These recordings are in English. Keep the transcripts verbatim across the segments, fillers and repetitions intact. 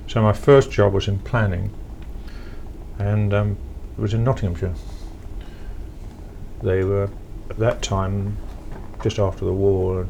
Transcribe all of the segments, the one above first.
So my first job was in planning, and um, it was in Nottinghamshire. They were, at that time, just after the war,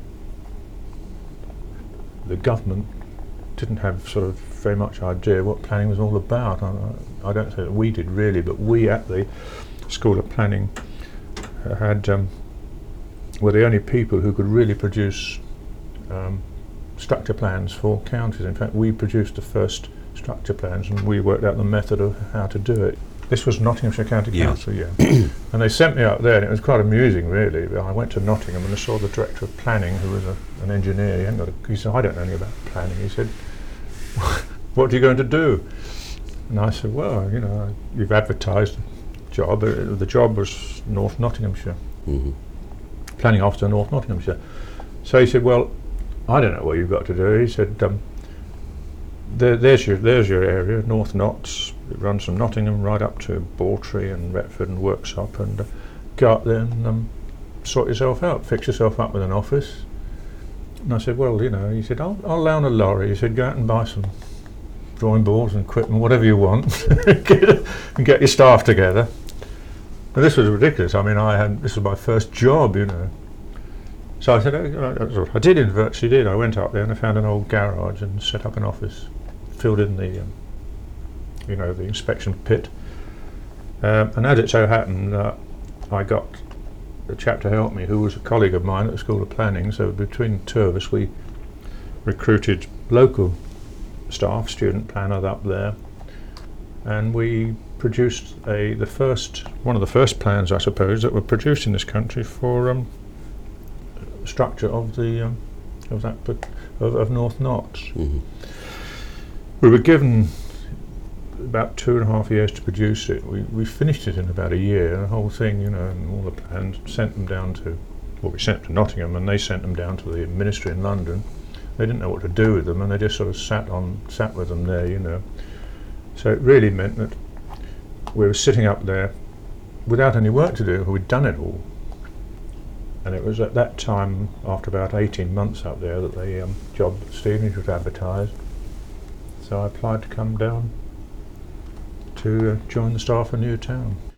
the government didn't have sort of very much idea what planning was all about. I, I don't say that we did really, but we at the School of Planning had um, were the only people who could really produce um, structure plans for counties. In fact, we produced the first structure plans, and we worked out the method of how to do it. This was Nottinghamshire County Yeah. Council, yeah. And they sent me up there, and it was quite amusing, really. I went to Nottingham and I saw the director of planning, who was a, an engineer. He, hadn't got a, he said, "I don't know anything about planning." He said, "What are you going to do?" And I said, "Well, you know, you've advertised a job. Uh, the job was North Nottinghamshire, Mm-hmm. planning officer, North Nottinghamshire." So he said, "Well, I don't know what you've got to do." He said, um, there, "There's your there's your area, North Notts. It runs from Nottingham right up to Bawtry and Retford and Worksop, and uh, go up there and um, sort yourself out, fix yourself up with an office." And I said, "Well, you know," he said, I'll, I'll loan a lorry." He said, "Go out and buy some drawing boards and equipment, whatever you want, get, and get your staff together." And this was ridiculous. I mean, I had this was my first job, you know. So I said, oh, that's what I did. In virtually did. I went up there and I found an old garage and set up an office, filled in the, um, you know, the inspection pit. Um, and as it so happened, uh, I got a chap to help me who was a colleague of mine at the School of Planning. So between the two of us, we recruited local staff, student planners up there, and we produced a the first one of the first plans, I suppose, that were produced in this country for um, structure of the um, of that of, of North Notts. Mm-hmm. We were given about two and a half years to produce it. We we finished it in about a year. The whole thing, you know, and all the plans, sent them down to, well, we sent to Nottingham, and they sent them down to the ministry in London. They didn't know what to do with them, and they just sort of sat on sat with them there, you know. So it really meant that we were sitting up there without any work to do. We'd done it all. And it was at that time, after about eighteen months up there, that the um, job at Stevenage was advertised. So I applied to come down to uh, join the staff of New Town.